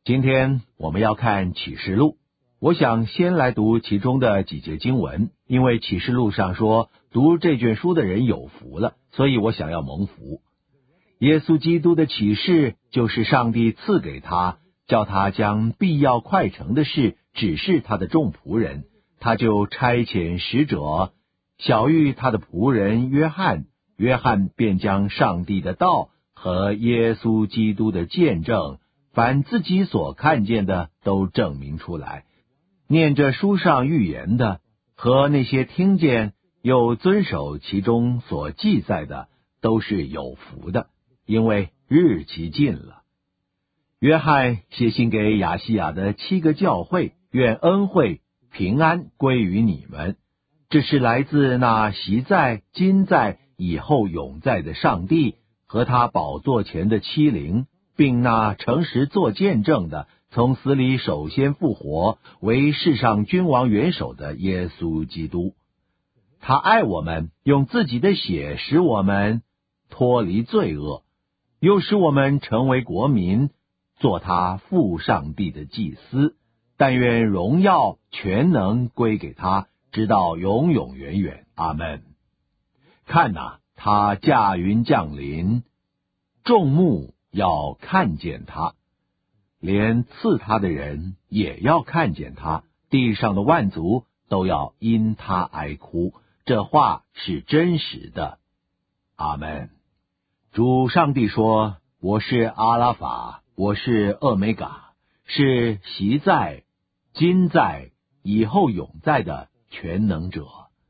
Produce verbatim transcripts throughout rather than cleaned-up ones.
今天我们要看启示录，我想先来读其中的几节经文，因为启示录上说读这卷书的人有福了，所以我想要蒙福。耶稣基督的启示就是上帝赐给他，叫他将必要快成的事指示他的众仆人，他就差遣使者晓谕他的仆人约翰，约翰便将上帝的道和耶稣基督的见证，凡自己所看见的都证明出来。念着书上预言的和那些听见又遵守其中所记载的，都是有福的，因为日期近了。约翰写信给亚细亚的七个教会，愿恩惠平安归于你们。这是来自那习在、今在、以后永在的上帝和他宝座前的七灵，并那诚实作见证的，从死里首先复活，为世上君王元首的耶稣基督。他爱我们，用自己的血使我们脱离罪恶，又使我们成为国民，做他父上帝的祭司。但愿荣耀全能归给他，直到永永远远。阿们。看哪，他驾云降临，众目要看见他，连刺他的人也要看见他，地上的万族都要因他哀哭。这话是真实的。阿们。主上帝说，我是阿拉法，我是俄梅嘎，是习在、今在、以后永在的全能者。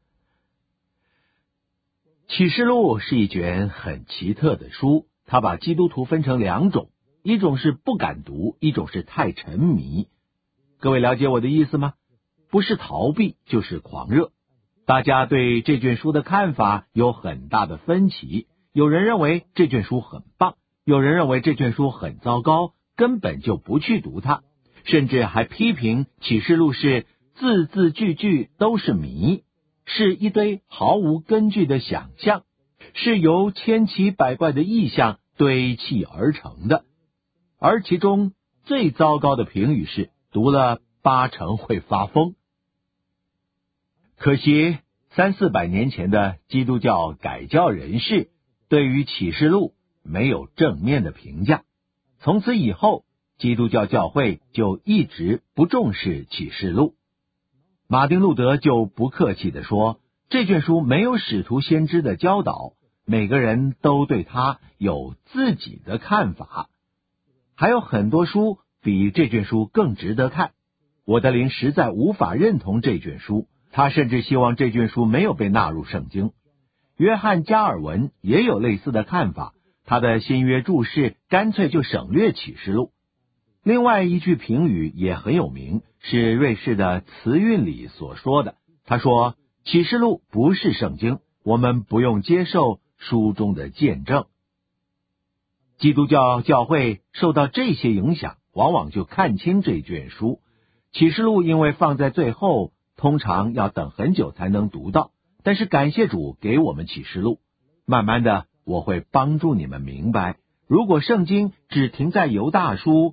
启示录是一卷很奇特的书，它把基督徒分成两种，一种是不敢读，一种是太沉迷。各位了解我的意思吗？不是逃避，就是狂热。大家对这卷书的看法有很大的分歧，有人认为这卷书很棒，有人认为这卷书很糟糕，根本就不去读它，甚至还批评启示录是字字句句都是谜，是一堆毫无根据的想象，是由千奇百怪的意象堆砌而成的。而其中最糟糕的评语是，读了八成会发疯。可惜三四百年前的基督教改教人士对于启示录没有正面的评价，从此以后基督教教会就一直不重视启示录。马丁路德就不客气地说，这卷书没有使徒先知的教导，每个人都对他有自己的看法。还有很多书比这卷书更值得看，我的灵实在无法认同这卷书，他甚至希望这卷书没有被纳入圣经。约翰加尔文也有类似的看法，他的新约注释干脆就省略启示录。另外一句评语也很有名，是瑞士的慈运里所说的，他说，启示录不是圣经，我们不用接受书中的见证。基督教教会受到这些影响，往往就看清这卷书。启示录因为放在最后，通常要等很久才能读到，但是感谢主给我们启示录。慢慢的，我会帮助你们明白，如果圣经只停在犹大书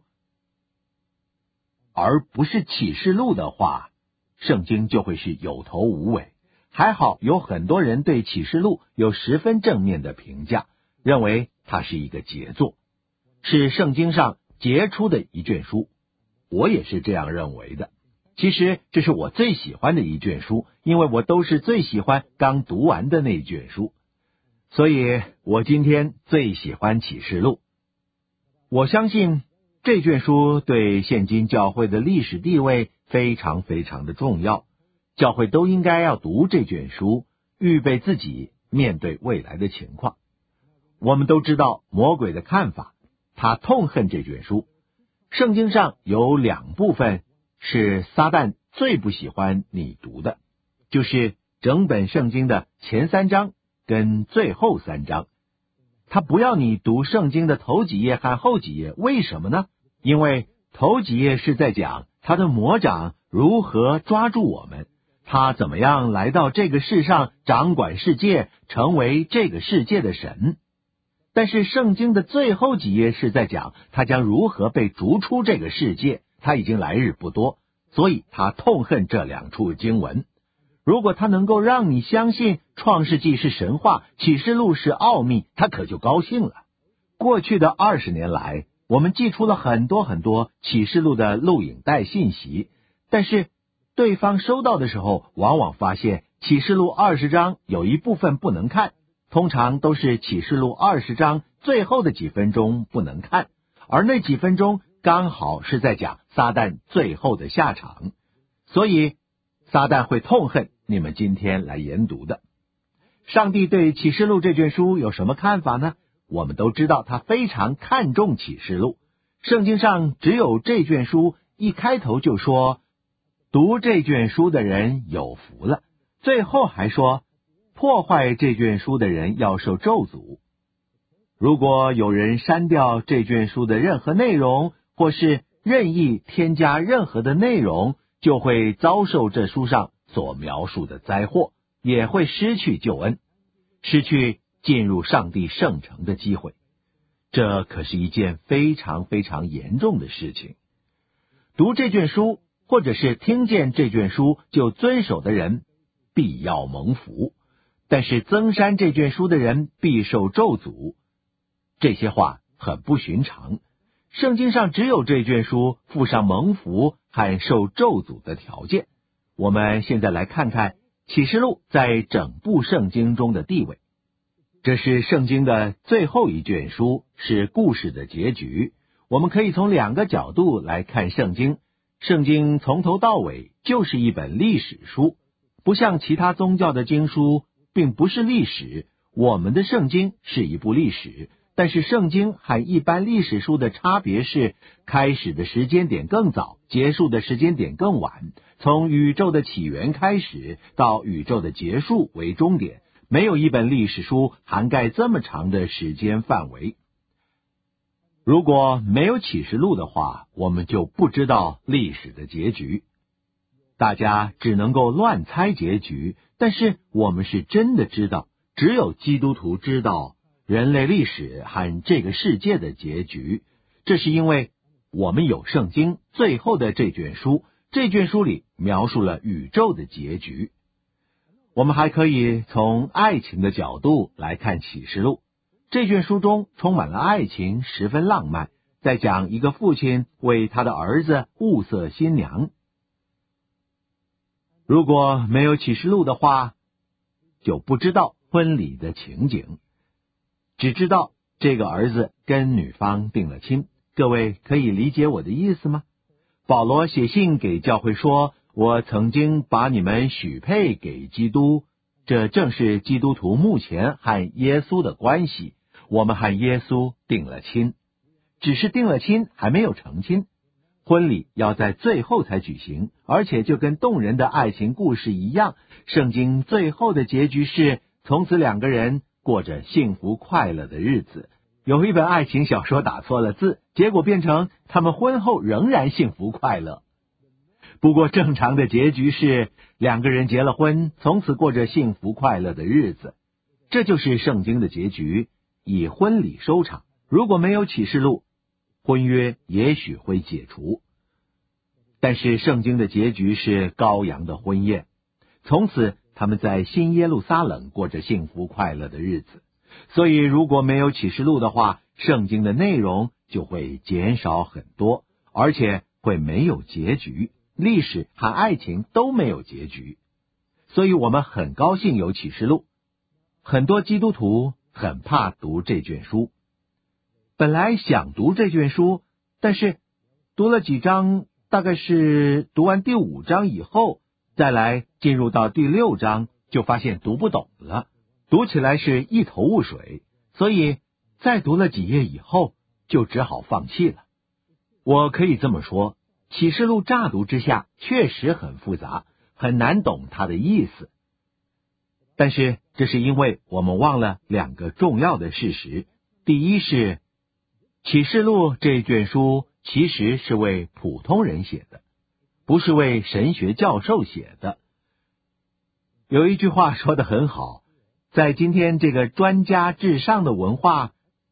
而不是启示录的话，圣经就会是有头无尾。还好有很多人对启示录有十分正面的评价，认为它是一个杰作，是圣经上杰出的一卷书。我也是这样认为的。其实这是我最喜欢的一卷书，因为我都是最喜欢刚读完的那卷书，所以我今天最喜欢启示录。我相信这卷书对现今教会的历史地位非常非常的重要，教会都应该要读这卷书，预备自己面对未来的情况。我们都知道魔鬼的看法，他痛恨这卷书。圣经上有两部分是撒旦最不喜欢你读的，就是整本圣经的前三章跟最后三章。他不要你读圣经的头几页和后几页，为什么呢？因为头几页是在讲他的魔掌如何抓住我们，他怎么样来到这个世上掌管世界，成为这个世界的神。 但是圣经的最后几页是在讲他将如何被逐出这个世界，他已经来日不多，所以他痛恨这两处经文。如果他能够让你相信创世纪是神话，启示录是奥秘，他可就高兴了。过去的二十年来，我们寄出了很多很多启示录的录影带信息，但是对方收到的时候，往往发现启示录二十章有一部分不能看，通常都是启示录二十章最后的几分钟不能看，而那几分钟刚好是在讲撒旦最后的下场，所以撒旦会痛恨你们今天来研读的。上帝对启示录这卷书有什么看法呢？我们都知道他非常看重启示录，圣经上只有这卷书一开头就说读这卷书的人有福了，最后还说破坏这卷书的人要受咒诅。如果有人删掉这卷书的任何内容，或是任意添加任何的内容，就会遭受这书上所描述的灾祸，也会失去救恩，失去进入上帝圣城的机会。这可是一件非常非常严重的事情。读这卷书或者是听见这卷书就遵守的人必要蒙福，但是增删这卷书的人必受咒诅。这些话很不寻常，圣经上只有这卷书附上蒙福和受咒诅的条件。我们现在来看看启示录在整部圣经中的地位。这是圣经的最后一卷书，是故事的结局。我们可以从两个角度来看圣经。圣经从头到尾就是一本历史书，不像其他宗教的经书并不是历史。我们的圣经是一部历史，但是圣经和一般历史书的差别是，开始的时间点更早，结束的时间点更晚，从宇宙的起源开始到宇宙的结束为终点。没有一本历史书涵盖这么长的时间范围。如果没有启示录的话，我们就不知道历史的结局。大家只能够乱猜结局，但是我们是真的知道，只有基督徒知道人类历史和这个世界的结局。这是因为我们有圣经最后的这卷书，这卷书里描述了宇宙的结局。我们还可以从爱情的角度来看启示录。这卷书中充满了爱情，十分浪漫，在讲一个父亲为他的儿子物色新娘。如果没有启示录的话，就不知道婚礼的情景，只知道这个儿子跟女方定了亲。各位可以理解我的意思吗？保罗写信给教会说，我曾经把你们许配给基督，这正是基督徒目前和耶稣的关系。我们和耶稣定了亲，只是定了亲还没有成亲，婚礼要在最后才举行，而且就跟动人的爱情故事一样，圣经最后的结局是从此两个人过着幸福快乐的日子。有一本爱情小说打错了字，结果变成他们婚后仍然幸福快乐。不过正常的结局是两个人结了婚，从此过着幸福快乐的日子。这就是圣经的结局，以婚礼收场。如果没有启示录，婚约也许会解除。但是圣经的结局是羔羊的婚宴，从此他们在新耶路撒冷过着幸福快乐的日子。所以如果没有启示录的话，圣经的内容就会减少很多，而且会没有结局，历史和爱情都没有结局。所以我们很高兴有启示录。很多基督徒很怕读这卷书，本来想读这卷书，但是读了几章，大概是读完第五章以后，再来进入到第六章，就发现读不懂了，读起来是一头雾水，所以再读了几页以后，就只好放弃了。我可以这么说，启示录乍读之下确实很复杂，很难懂它的意思。但是这是因为我们忘了两个重要的事实。第一是，启示录这卷书其实是为普通人写的，不是为神学教授写的。有一句话说得很好，在今天这个专家至上的文化，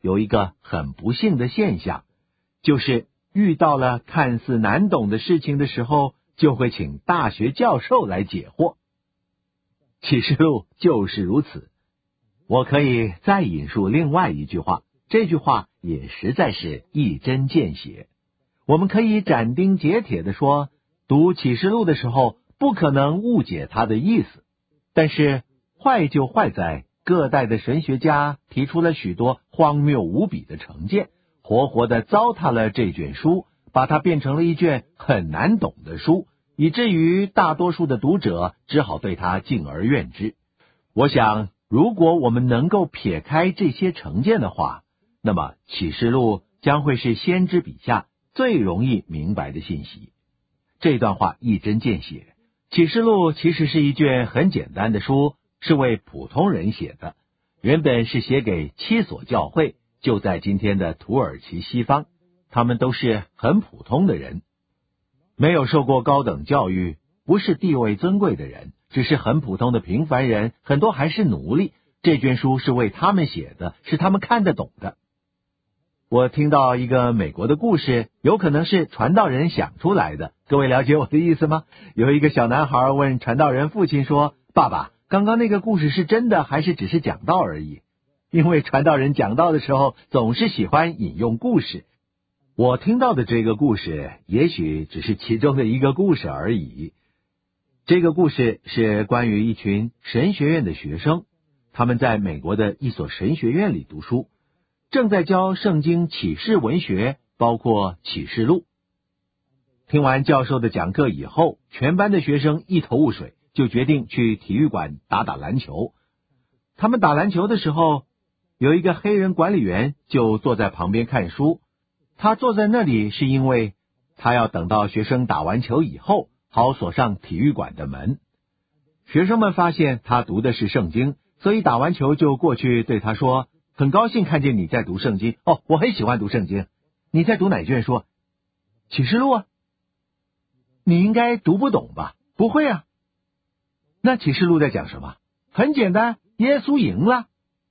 有一个很不幸的现象，就是遇到了看似难懂的事情的时候，就会请大学教授来解惑。启示录就是如此。我可以再引述另外一句话，这句话也实在是一针见血。我们可以斩钉截铁地说，读启示录的时候不可能误解它的意思。但是坏就坏在各代的神学家提出了许多荒谬无比的成见，活活地糟蹋了这卷书，把它变成了一卷很难懂的书，以至于大多数的读者只好对它敬而远之。我想，如果我们能够撇开这些成见的话，那么启示录将会是先知笔下最容易明白的信息。这段话一针见血。启示录其实是一卷很简单的书，是为普通人写的，原本是写给七所教会，就在今天的土耳其西方，他们都是很普通的人，没有受过高等教育，不是地位尊贵的人，只是很普通的平凡人，很多还是奴隶。这卷书是为他们写的，是他们看得懂的。我听到一个美国的故事，有可能是传道人想出来的，各位了解我的意思吗？有一个小男孩问传道人父亲说，爸爸，刚刚那个故事是真的还是只是讲道而已？因为传道人讲道的时候总是喜欢引用故事。我听到的这个故事也许只是其中的一个故事而已。这个故事是关于一群神学院的学生，他们在美国的一所神学院里读书，正在教圣经启示文学，包括启示录。听完教授的讲课以后，全班的学生一头雾水，就决定去体育馆打打篮球。他们打篮球的时候，有一个黑人管理员就坐在旁边看书。他坐在那里是因为他要等到学生打完球以后，好锁上体育馆的门。学生们发现他读的是圣经，所以打完球就过去对他说，很高兴看见你在读圣经。哦，我很喜欢读圣经。你在读哪卷书？启示录啊。你应该读不懂吧？不会啊。那启示录在讲什么？很简单，耶稣赢了。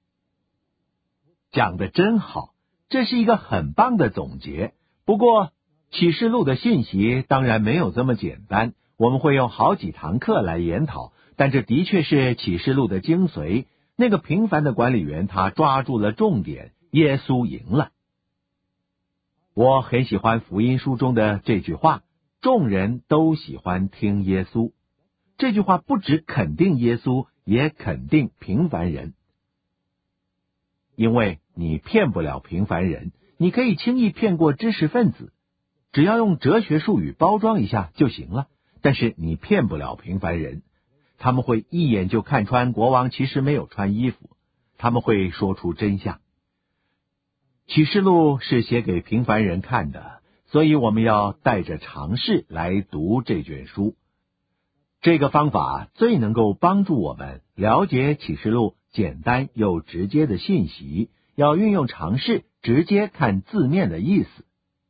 讲得真好，这是一个很棒的总结。不过启示录的信息当然没有这么简单，我们会用好几堂课来研讨，但这的确是启示录的精髓。那个平凡的管理员他抓住了重点，耶稣赢了。我很喜欢福音书中的这句话，众人都喜欢听耶稣。这句话不只肯定耶稣，也肯定平凡人。因为你骗不了平凡人，你可以轻易骗过知识分子，只要用哲学术语包装一下就行了。但是你骗不了平凡人，他们会一眼就看穿国王其实没有穿衣服，他们会说出真相。启示录是写给平凡人看的，所以我们要带着尝试来读这卷书。这个方法最能够帮助我们了解启示录简单又直接的信息，要运用常识，直接看字面的意思，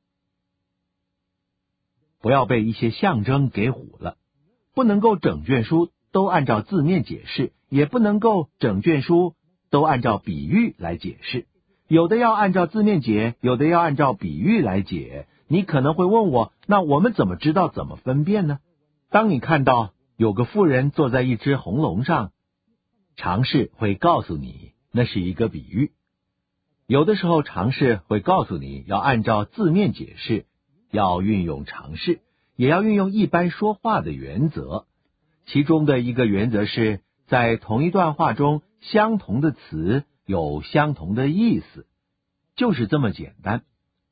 不要被一些象征给唬了。不能够整卷书都按照字面解释，也不能够整卷书都按照比喻来解释。有的要按照字面解，有的要按照比喻来解。你可能会问我，那我们怎么知道怎么分辨呢？当你看到有个妇人坐在一只红龙上，常识会告诉你那是一个比喻。有的时候常识会告诉你要按照字面解释，要运用常识，也要运用一般说话的原则。其中的一个原则是，在同一段话中，相同的词有相同的意思，就是这么简单。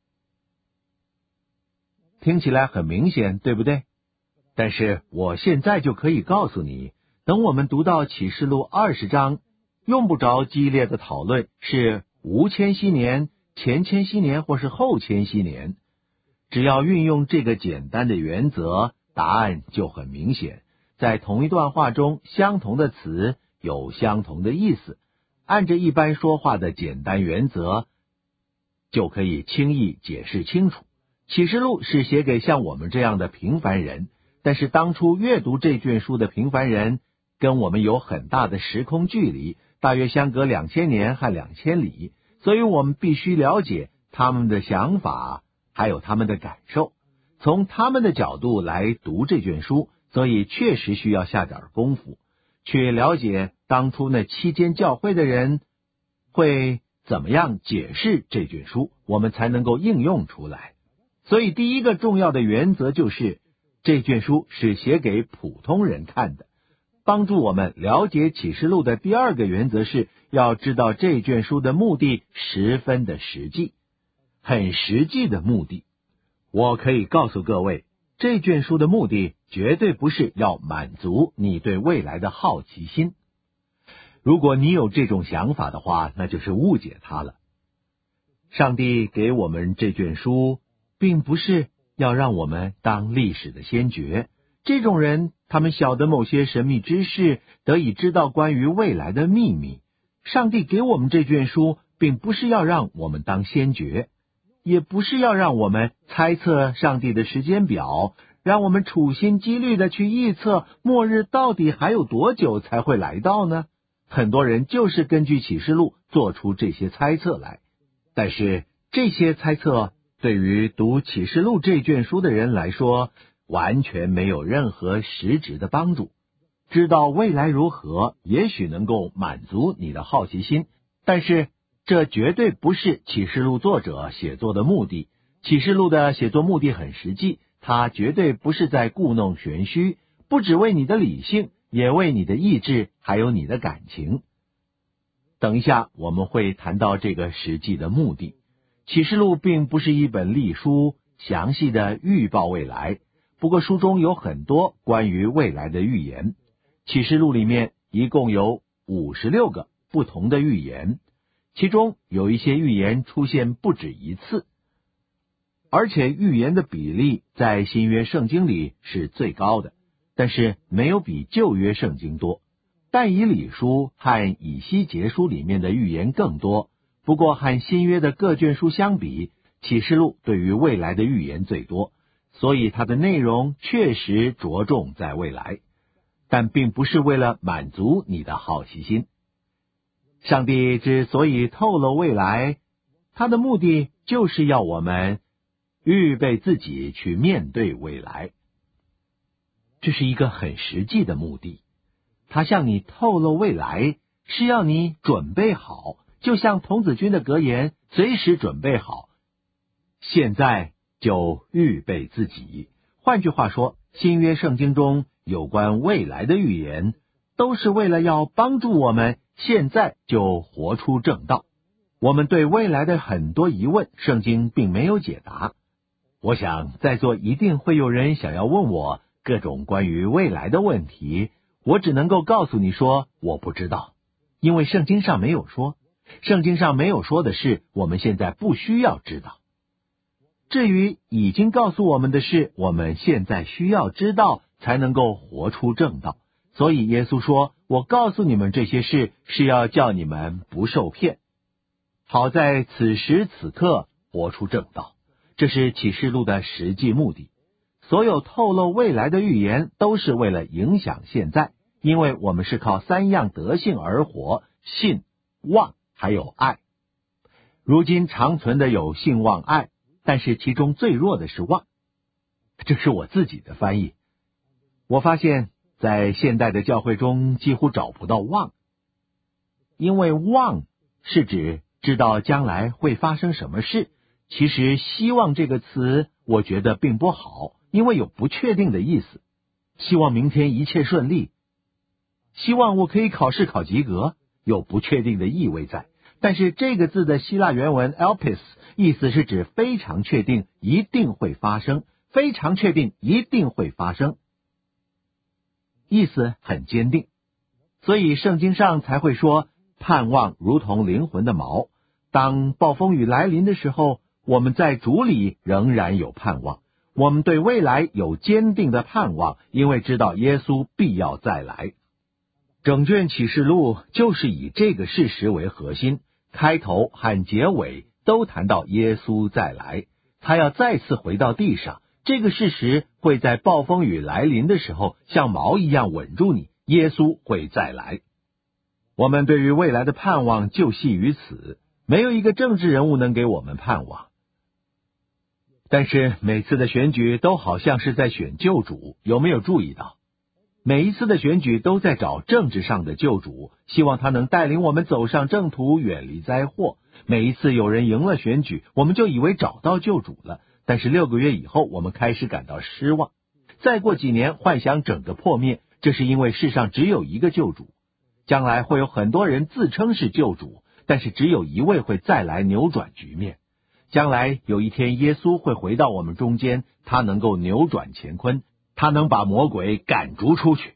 听起来很明显，对不对？但是我现在就可以告诉你，等我们读到启示录二十章，用不着激烈的讨论是无千禧年、前千禧年或是后千禧年，只要运用这个简单的原则，答案就很明显。在同一段话中，相同的词有相同的意思，按着一般说话的简单原则，就可以轻易解释清楚。启示录是写给像我们这样的平凡人，但是当初阅读这卷书的平凡人跟我们有很大的时空距离，大约相隔两千年和两千里， 所以我们必须了解他们的想法，还有他们的感受，从他们的角度来读这卷书，所以确实需要下点功夫，去了解当初那七间教会的人会怎么样解释这卷书，我们才能够应用出来。所以第一个重要的原则就是，这卷书是写给普通人看的。帮助我们了解启示录的第二个原则是，要知道这卷书的目的十分的实际，很实际的目的。我可以告诉各位，这卷书的目的绝对不是要满足你对未来的好奇心。如果你有这种想法的话，那就是误解它了。上帝给我们这卷书，并不是要让我们当历史的先觉，这种人他们晓得某些神秘知识，得以知道关于未来的秘密。上帝给我们这卷书，并不是要让我们当先觉，也不是要让我们猜测上帝的时间表，让我们处心积虑的去预测末日到底还有多久才会来到呢？很多人就是根据启示录做出这些猜测来，但是这些猜测对于读启示录这卷书的人来说，完全没有任何实质的帮助。知道未来如何，也许能够满足你的好奇心，但是这绝对不是启示录作者写作的目的。启示录的写作目的很实际，它绝对不是在故弄玄虚，不只为你的理性，也为你的意志，还有你的感情。等一下我们会谈到这个实际的目的。启示录并不是一本历书，详细的预报未来，不过书中有很多关于未来的预言。启示录里面一共有五十六个不同的预言，其中有一些预言出现不止一次，而且预言的比例在新约圣经里是最高的，但是没有比旧约圣经多。但以理书和以西结书里面的预言更多，不过和新约的各卷书相比，启示录对于未来的预言最多，所以它的内容确实着重在未来，但并不是为了满足你的好奇心。上帝之所以透露未来，他的目的就是要我们预备自己去面对未来。这是一个很实际的目的，他向你透露未来，是要你准备好，就像童子军的格言，随时准备好，现在就预备自己。换句话说，新约圣经中有关未来的预言，都是为了要帮助我们现在就活出正道。我们对未来的很多疑问，圣经并没有解答。我想在座一定会有人想要问我各种关于未来的问题，我只能够告诉你说我不知道，因为圣经上没有说，圣经上没有说的事，我们现在不需要知道。至于已经告诉我们的事，我们现在需要知道，才能够活出正道。所以耶稣说，我告诉你们这些事，是要叫你们不受骗，好在此时此刻活出正道。这是启示录的实际目的。所有透露未来的预言都是为了影响现在，因为我们是靠三样德性而活，信、望还有爱。如今长存的有信、望、爱，但是其中最弱的是望。这是我自己的翻译。我发现在现代的教会中几乎找不到望，因为望是指知道将来会发生什么事。其实希望这个词我觉得并不好，因为有不确定的意思。希望明天一切顺利，希望我可以考试考及格，有不确定的意味在。但是这个字的希腊原文 elpis 意思是指非常确定，一定会发生，非常确定，一定会发生，意思很坚定。所以圣经上才会说，盼望如同灵魂的锚。当暴风雨来临的时候，我们在主里仍然有盼望，我们对未来有坚定的盼望，因为知道耶稣必要再来。整卷启示录就是以这个事实为核心，开头和结尾都谈到耶稣再来，他要再次回到地上。这个事实会在暴风雨来临的时候像锚一样稳住你，耶稣会再来。我们对于未来的盼望就系于此。 没有一个政治人物能给我们盼望。但是每次的选举都好像是在选救主，有没有注意到？每一次的选举都在找政治上的救主，希望他能带领我们走上正途，远离灾祸。每一次有人赢了选举，我们就以为找到救主了，但是六个月以后，我们开始感到失望。再过几年，幻想整个破灭，这是因为世上只有一个救主。将来会有很多人自称是救主，但是只有一位会再来扭转局面。将来有一天，耶稣会回到我们中间，他能够扭转乾坤，他能把魔鬼赶逐出去。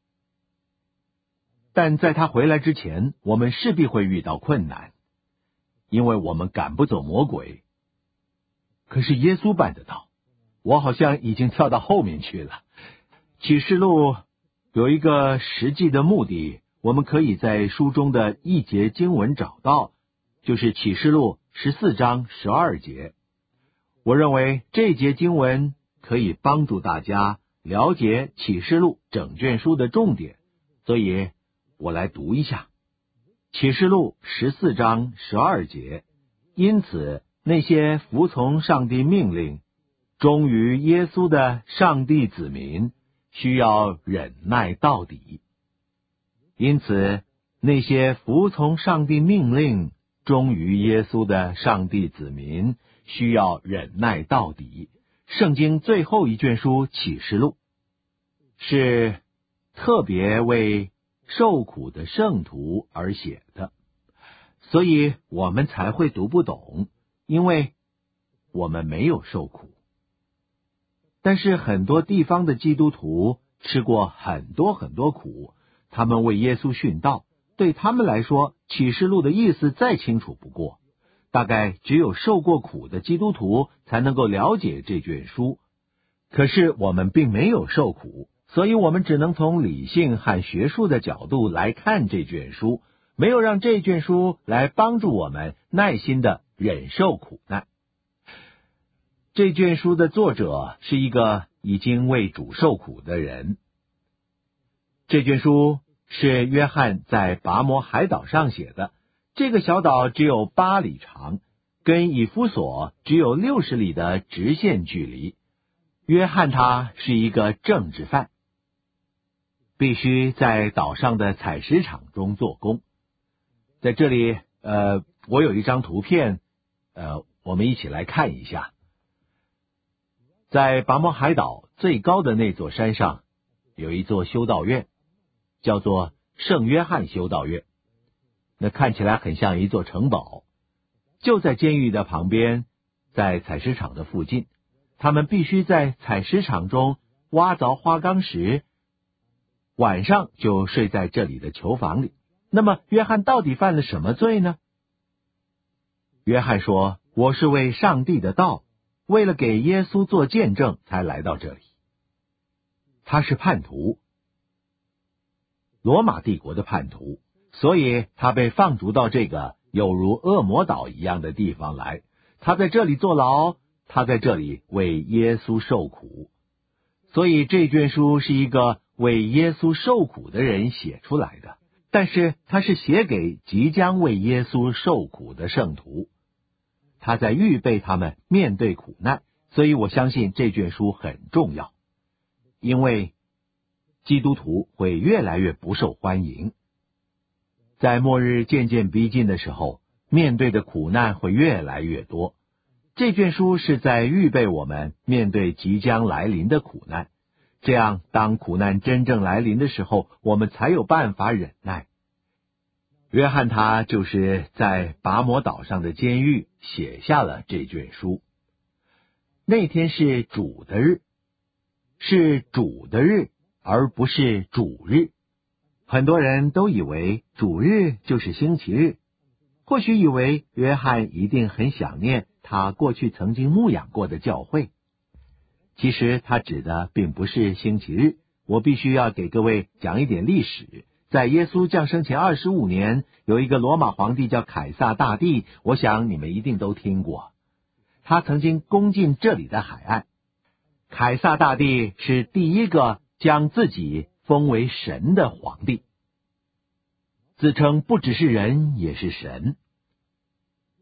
但在他回来之前，我们势必会遇到困难，因为我们赶不走魔鬼。可是耶稣办得到。我好像已经跳到后面去了。启示录有一个实际的目的，我们可以在书中的一节经文找到，就是启示录十四章十二节。我认为这节经文可以帮助大家了解启示录整卷书的重点，所以我来读一下。启示录十四章十二节，因此那些服从上帝命令、忠于耶稣的上帝子民，需要忍耐到底。因此那些服从上帝命令、忠于耶稣的上帝子民，需要忍耐到底。圣经最后一卷书启示录是特别为受苦的圣徒而写的，所以我们才会读不懂，因为我们没有受苦。但是很多地方的基督徒吃过很多很多苦，他们为耶稣殉道，对他们来说，启示录的意思再清楚不过。大概只有受过苦的基督徒才能够了解这卷书。可是我们并没有受苦，所以我们只能从理性和学术的角度来看这卷书，没有让这卷书来帮助我们耐心的忍受苦难。这卷书的作者是一个已经为主受苦的人。这卷书是约翰在拔摩海岛上写的，这个小岛只有八里长，跟以弗所只有六十里的直线距离。约翰他是一个政治犯，必须在岛上的采石场中做工。在这里，呃，我有一张图片，呃，我们一起来看一下。在拔摩海岛最高的那座山上，有一座修道院，叫做圣约翰修道院。那看起来很像一座城堡，就在监狱的旁边，在采石场的附近。他们必须在采石场中挖凿花岗石，晚上就睡在这里的囚房里。那么约翰到底犯了什么罪呢？约翰说，我是为上帝的道，为了给耶稣做见证才来到这里。他是叛徒，罗马帝国的叛徒，所以他被放逐到这个有如恶魔岛一样的地方来。他在这里坐牢，他在这里为耶稣受苦。所以这卷书是一个为耶稣受苦的人写出来的，但是他是写给即将为耶稣受苦的圣徒。他在预备他们面对苦难，所以我相信这卷书很重要，因为基督徒会越来越不受欢迎。在末日渐渐逼近的时候，面对的苦难会越来越多。这卷书是在预备我们面对即将来临的苦难，这样当苦难真正来临的时候，我们才有办法忍耐。约翰他就是在拔摩岛上的监狱写下了这卷书。那天是主的日，是主的日，而不是主日。很多人都以为主日就是星期日，或许以为约翰一定很想念他过去曾经牧养过的教会。其实他指的并不是星期日。我必须要给各位讲一点历史。在耶稣降生前二十五年，有一个罗马皇帝叫凯撒大帝，我想你们一定都听过。他曾经攻进这里的海岸。凯撒大帝是第一个将自己封为神的皇帝，自称不只是人，也是神。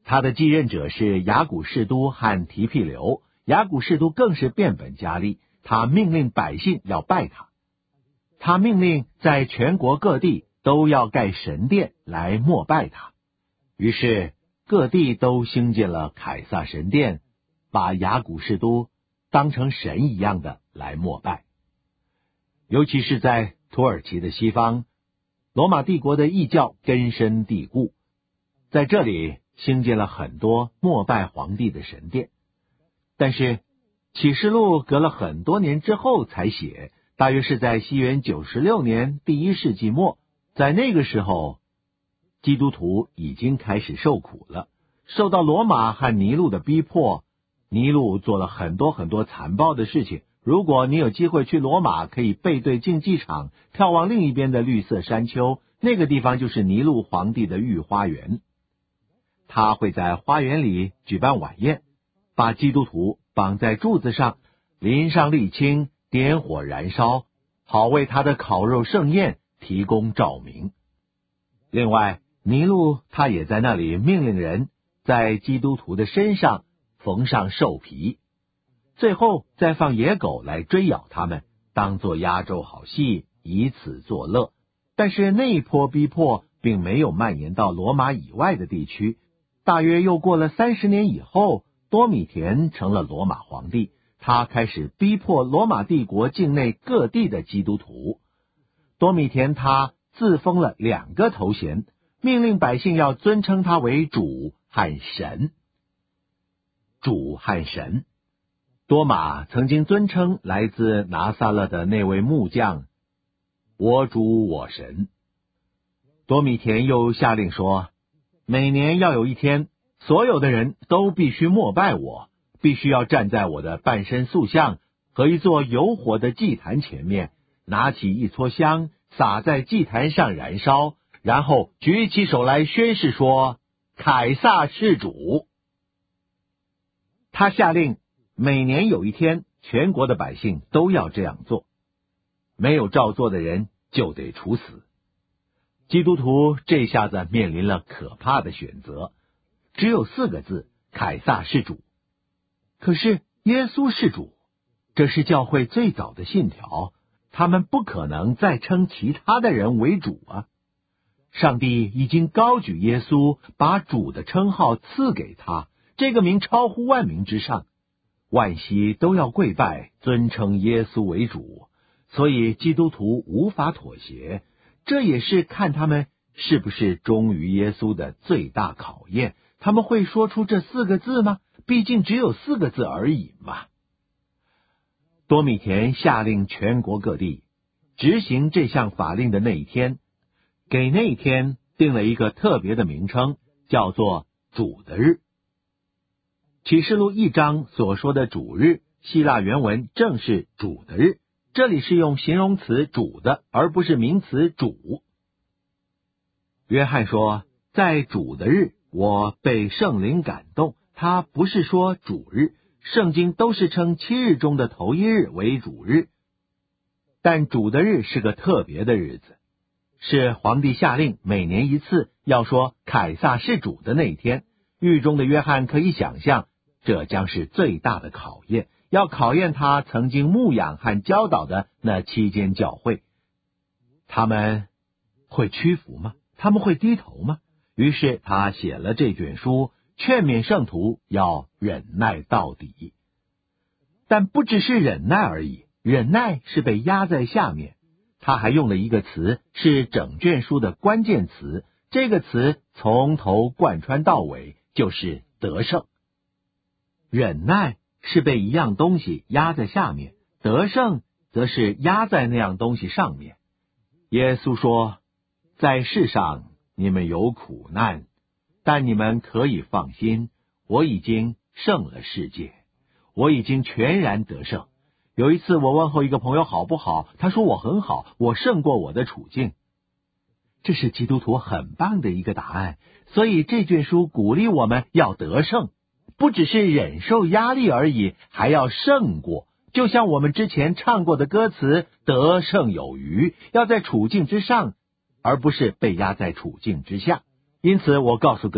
他的继任者是雅古士都和提庇留，雅古士都更是变本加厉，他命令百姓要拜他，他命令在全国各地都要盖神殿来膜拜他。于是各地都兴建了凯撒神殿，把雅古士都当成神一样的来膜拜。尤其是在土耳其的西方，罗马帝国的异教根深蒂固，在这里兴建了很多膜拜皇帝的神殿。但是启示录隔了很多年之后才写，大约是在西元九十六年第一世纪末，在那个时候基督徒已经开始受苦了，受到罗马和尼禄的逼迫。尼禄做了很多很多残暴的事情，如果你有机会去罗马，可以背对竞技场，眺望另一边的绿色山丘，那个地方就是尼禄皇帝的御花园。他会在花园里举办晚宴，把基督徒绑在柱子上，淋上沥青，点火燃烧，好为他的烤肉盛宴提供照明。另外，尼禄他也在那里命令人在基督徒的身上缝上兽皮，最后再放野狗来追咬他们，当作压轴好戏，以此作乐。但是那一波逼迫并没有蔓延到罗马以外的地区。大约又过了三十年以后，多米田成了罗马皇帝，他开始逼迫罗马帝国境内各地的基督徒。多米田他自封了两个头衔，命令百姓要尊称他为主和神。主和神，多马曾经尊称来自拿撒勒的那位木匠我主我神。多米田又下令说，每年要有一天，所有的人都必须膜拜我，必须要站在我的半身塑像和一座有火的祭坛前面，拿起一撮香撒在祭坛上燃烧，然后举起手来宣誓说，凯撒是主。他下令每年有一天，全国的百姓都要这样做，没有照做的人就得处死。基督徒这下子面临了可怕的选择，只有四个字，凯撒是主。可是耶稣是主，这是教会最早的信条，他们不可能再称其他的人为主啊。上帝已经高举耶稣，把主的称号赐给他，这个名超乎万名之上，万膝都要跪拜，尊称耶稣为主，所以基督徒无法妥协。这也是看他们是不是忠于耶稣的最大考验。他们会说出这四个字吗？毕竟只有四个字而已嘛。多米田下令全国各地执行这项法令的那一天，给那一天定了一个特别的名称，叫做主的日。启示录一章所说的主日，希腊原文正是主的日，这里是用形容词主的，而不是名词主。约翰说，在主的日，我被圣灵感动。他不是说主日，圣经都是称七日中的头一日为主日，但主的日是个特别的日子，是皇帝下令每年一次要说凯撒是主的那一天。狱中的约翰可以想象，这将是最大的考验，要考验他曾经牧养和教导的那七间教会。他们会屈服吗？他们会低头吗？于是他写了这卷书，劝勉圣徒要忍耐到底。但不只是忍耐而已，忍耐是被压在下面。他还用了一个词，是整卷书的关键词，这个词从头贯穿到尾，就是得胜。忍耐是被一样东西压在下面，得胜则是压在那样东西上面。耶稣说，在世上你们有苦难，但你们可以放心，我已经胜了世界，我已经全然得胜。有一次我问候一个朋友好不好，他说我很好，我胜过我的处境。这是基督徒很棒的一个答案，所以这卷书鼓励我们要得胜，不只是忍受压力而已，还要胜过。就像我们之前唱过的歌词，得胜有余，要在处境之上，而不是被压在处境之下。因此我告诉各位，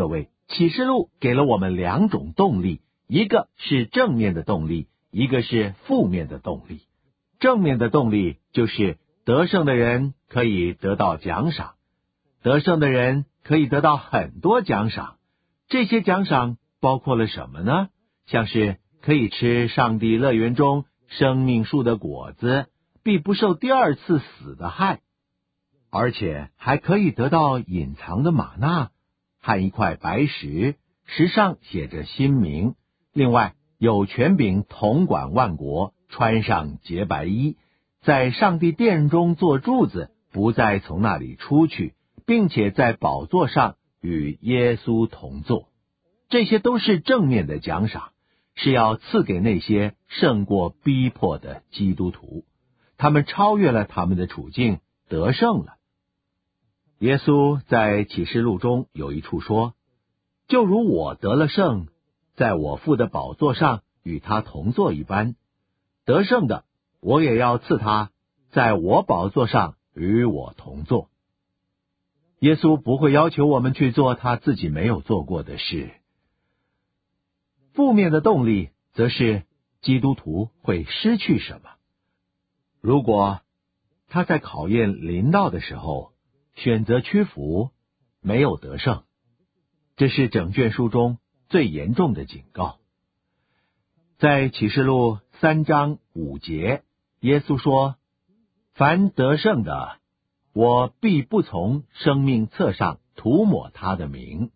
启示录给了我们两种动力，一个是正面的动力，一个是负面的动力。正面的动力就是得胜的人可以得到奖赏，得胜的人可以得到很多奖赏。这些奖赏包括了什么呢？像是可以吃上帝乐园中生命树的果子，必不受第二次死的害，而且还可以得到隐藏的玛纳和一块白石，石上写着新名。另外有权柄统管万国，穿上洁白衣，在上帝殿中做柱子，不再从那里出去，并且在宝座上与耶稣同坐。这些都是正面的奖赏，是要赐给那些胜过逼迫的基督徒，他们超越了他们的处境，得胜了。耶稣在启示录中有一处说，就如我得了胜，在我父的宝座上与他同坐一般，得胜的我也要赐他在我宝座上与我同坐。耶稣不会要求我们去做他自己没有做过的事。负面的动力则是基督徒会失去什么。如果他在考验临到的时候选择屈服，没有得胜，这是整卷书中最严重的警告。在启示录三章五节，耶稣说，凡得胜的，我必不从生命册上涂抹他的名。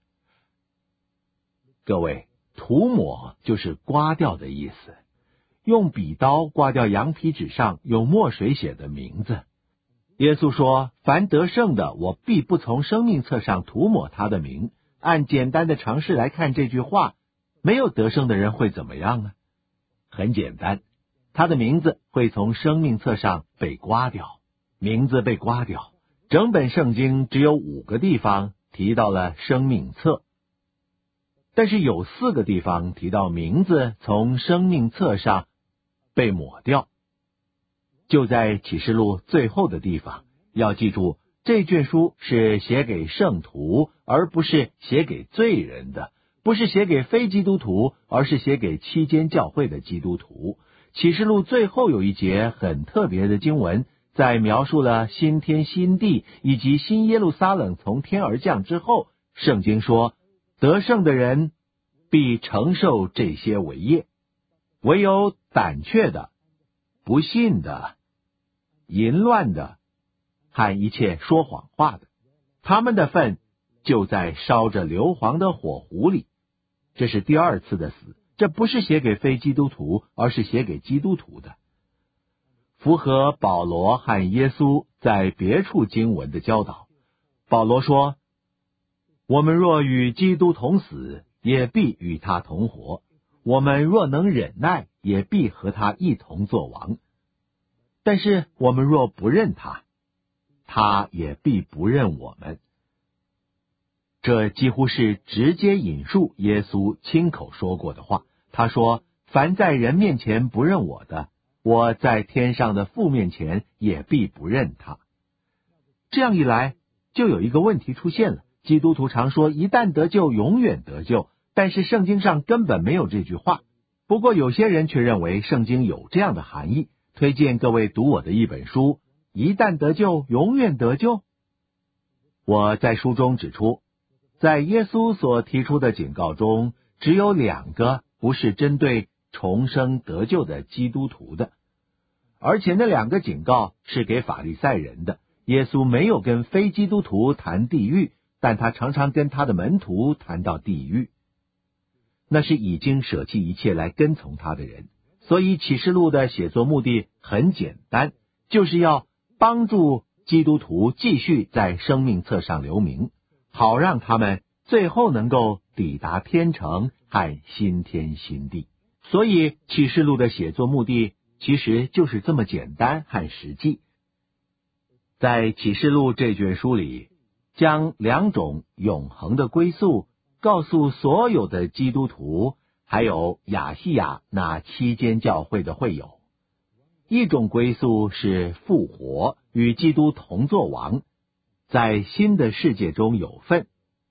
各位，涂抹就是刮掉的意思，用笔刀刮掉羊皮纸上有墨水写的名字。耶稣说，凡得胜的，我必不从生命册上涂抹他的名。按简单的常识来看这句话，没有得胜的人会怎么样呢？很简单，他的名字会从生命册上被刮掉。名字被刮掉，整本圣经只有五个地方提到了生命册，但是有四个地方提到名字从生命册上被抹掉。就在启示录最后的地方，要记住，这卷书是写给圣徒，而不是写给罪人的，不是写给非基督徒，而是写给期间教会的基督徒。启示录最后有一节很特别的经文，在描述了新天新地以及新耶路撒冷从天而降之后，圣经说，得胜的人必承受这些为业，唯有胆怯的、不信的、淫乱的和一切说谎话的，他们的份就在烧着硫磺的火湖里。这是第二次的死，这不是写给非基督徒，而是写给基督徒的。符合保罗和耶稣在别处经文的教导。保罗说，我们若与基督同死，也必与他同活；我们若能忍耐，也必和他一同作王。但是我们若不认他，他也必不认我们。这几乎是直接引述耶稣亲口说过的话。他说，凡在人面前不认我的，我在天上的父面前也必不认他。这样一来，就有一个问题出现了。基督徒常说一旦得救永远得救，但是圣经上根本没有这句话。不过有些人却认为圣经有这样的含义。推荐各位读我的一本书，一旦得救永远得救。我在书中指出，在耶稣所提出的警告中，只有两个不是针对重生得救的基督徒的，而且那两个警告是给法利赛人的。耶稣没有跟非基督徒谈地狱，但他常常跟他的门徒谈到地狱，那是已经舍弃一切来跟从他的人。所以启示录的写作目的很简单，就是要帮助基督徒继续在生命册上留名，好让他们最后能够抵达天城和新天新地。所以启示录的写作目的其实就是这么简单和实际。在启示录这卷书里，将两种永恒的归宿告诉所有的基督徒，还有亚细亚那七间教会的会友。一种归宿是复活，与基督同作王，在新的世界中有份；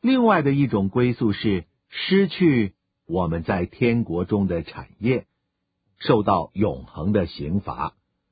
另外的一种归宿是失去我们在天国中的产业，受到永恒的刑罚。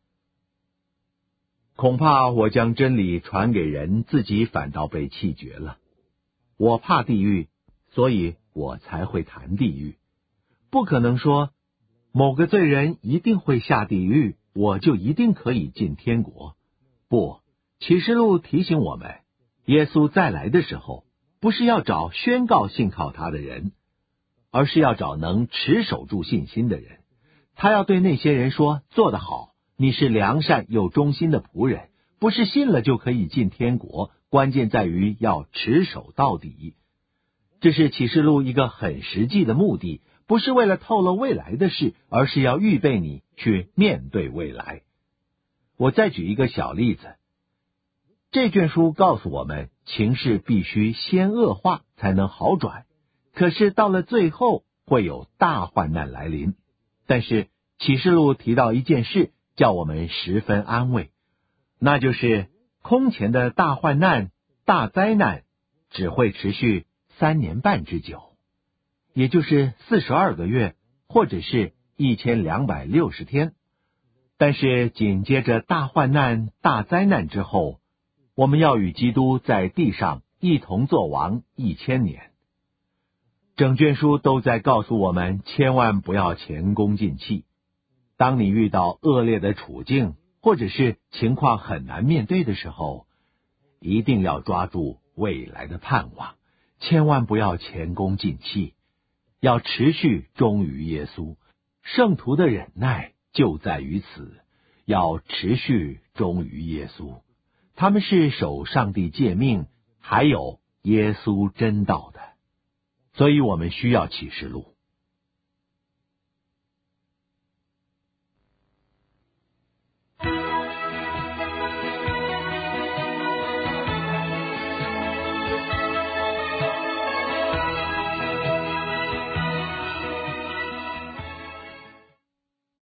恐怕我将真理传给人，自己反倒被弃绝了。我怕地狱，所以我才会谈地狱。不可能说某个罪人一定会下地狱，我就一定可以进天国。不，启示录提醒我们，耶稣再来的时候，不是要找宣告信靠他的人，而是要找能持守住信心的人。他要对那些人说，做得好，你是良善又忠心的仆人，不是信了就可以进天国，关键在于要持守到底。这是启示录一个很实际的目的，不是为了透露未来的事，而是要预备你去面对未来。我再举一个小例子，这卷书告诉我们，情势必须先恶化才能好转，可是到了最后会有大患难来临。但是启示录提到一件事，叫我们十分安慰，那就是空前的大患难、大灾难只会持续三年半之久，也就是四十二个月，或者是一千两百六十天。但是紧接着大患难、大灾难之后，我们要与基督在地上一同作王一千年。整卷书都在告诉我们，千万不要前功尽弃。当你遇到恶劣的处境，或者是情况很难面对的时候，一定要抓住未来的盼望，千万不要前功尽弃，要持续忠于耶稣。圣徒的忍耐就在于此，要持续忠于耶稣。他们是守上帝诫命，还有耶稣真道的。所以我们需要启示录。